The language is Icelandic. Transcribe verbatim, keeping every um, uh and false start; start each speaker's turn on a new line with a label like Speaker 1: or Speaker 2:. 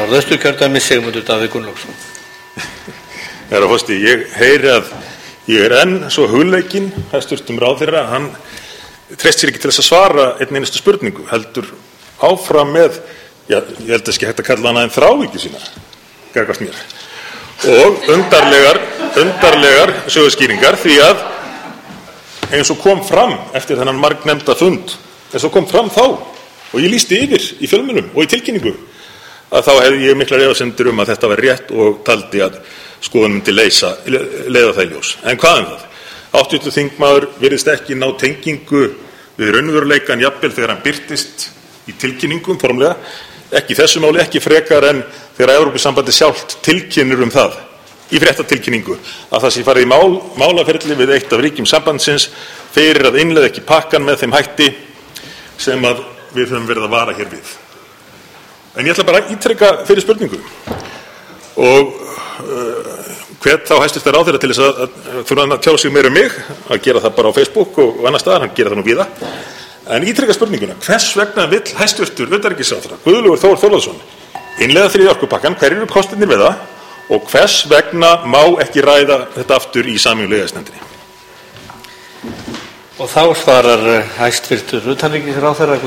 Speaker 1: Norðausturkjördæmis, Sigmundur Davíð Gunnlaugsson.
Speaker 2: Herra forseti, ég heyri að ég er enn svo hugleikinn, hæstvirtum ráðherra, hann treyst sér ekki til þess að svara einn einustu spurningu, heldur áfram með, já, ég held að ekki hægt að kalla hana en þráhyggju sína, gagnvart mér. Og undarlegar, undarlegar söguskýringar, því að eins og kom fram eftir þennan margnefnda fund, eins og kom fram þá, og ég lýsti yfir í fjölmiðlum og í tilkynningu, að þá hefði ég miklar efasemdir um að þetta var rétt og taldi að skoðun myndi leysa, leiða það í ljós. En hvað um það? háttvirtur þingmaður virðist ekki ná tengingu við raunveruleikann jafnvel þegar hann birtist í tilkynningum formlega, ekki í þessu máli, ekki frekar en þegar Evrópusambandið sjálft tilkynnir um það í fréttatilkynningu að það sé farið í mál, málaferli við eitt af ríkjum sambandsins fyrir að innleiða ekki pakkan með þeim hætti sem að við höfum verið að vara hér við. En ég ætla bara að ítreka fyrir spurningu og uh, hvet þá hæstvirtur ráðherra til þess að, að þurfa að tjá sig meira um mig, að gera það bara á Facebook og, og annar staðar, hann gera það nú víða. En ítreka spurninguna, hvers vegna vill hæstvirtur utanríkisráðherra Guðlaugur Þór Þórðarson innleiða þriðja orkupakkann, hverjir eru kostirnir við það og hvers vegna má ekki ræða þetta aftur í sameiginlegu E E S-nefndinni?
Speaker 1: Og þá svarar hæstvirtur utanríkisráðherra